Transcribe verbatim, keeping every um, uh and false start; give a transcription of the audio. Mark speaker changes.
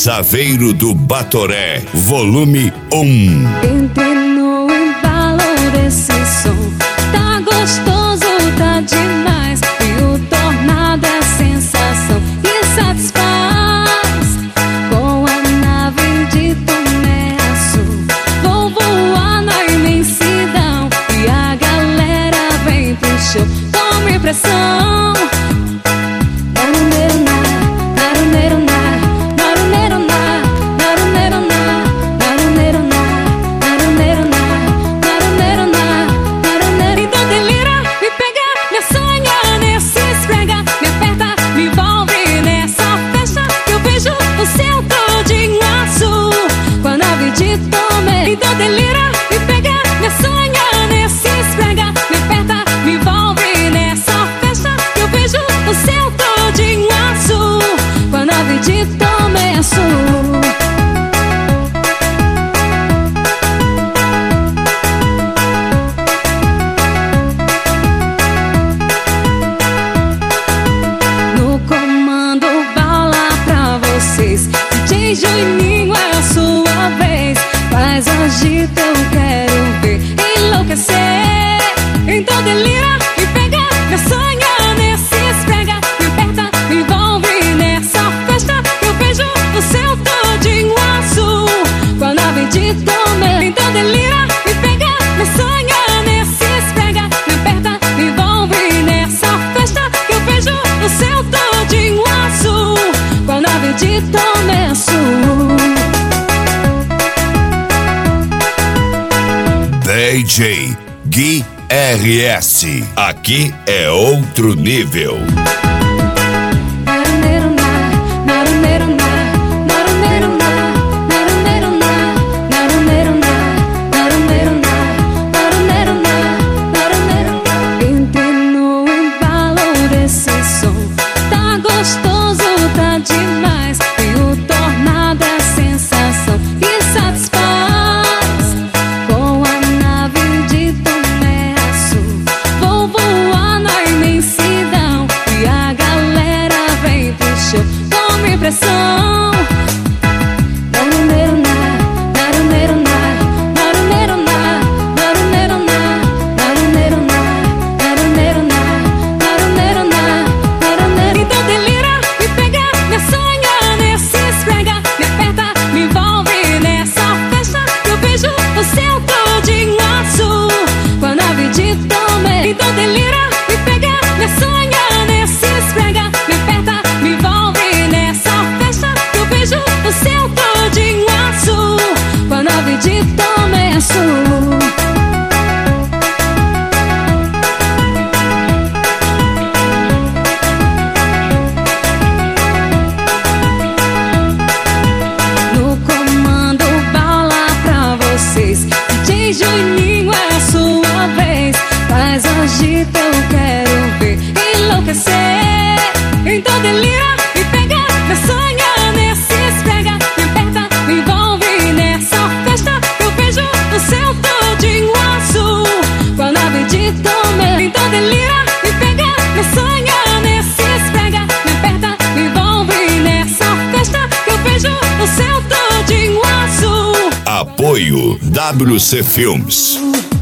Speaker 1: Saveiro do Batoré, volume um.
Speaker 2: Entrei no embalo desse som, tá gostoso, tá demais. E o tornado é sensação que satisfaz. Com a nave de Tomé Açu, vou voar na imensidão. E a galera vem pro show, tome pressão. Então delira e pega, me sonha nesse esfrega. Me aperta, me envolve nessa festa que eu vejo o céu todinho azul com a nave de Tomé Açu. No comando bala pra vocês, D J Juninho, é a sua vez. Faz agita, eu quero ver enlouquecer. Então delira e pega, me sonha nesse esfrega. Me aperta, me envolve nessa festa que eu vejo o céu todinho azul com a nave de Tomé. Então delira e pega, me sonha nesse esfrega. Me aperta, me envolve nessa festa que eu vejo o céu todinho azul com a nave de Tomé Açu.
Speaker 1: D J Gui R S, aqui é outro nível.
Speaker 2: Entrei no embalo desse som, tá gostoso, tá demais. E o tornado é sensação que satisfaz. Tome pressão. Então delira e pega, me sonha nesse esfrega. Me aperta, me envolve nessa festa que eu vejo o céu todinho azul com a nave de Tomé. Então delira e pega, me sonha nesse esfrega. Me aperta, me envolve nessa festa que eu vejo o céu todinho azul com a nave de Tomé Açu. No comando bala pra vocês, D J Juninho, é a sua vez. Faz agita, eu quero ver enlouquecer. Então delira e pega, me sonha nesse esfrega. Me aperta, me envolve nessa festa que eu vejo o céu todinho azul com a nave de Tomé. Então delira e pega, me sonha nesse esfrega. Me aperta, me envolve nessa festa que eu vejo o céu todinho azul.
Speaker 1: Apoio W C Filmes.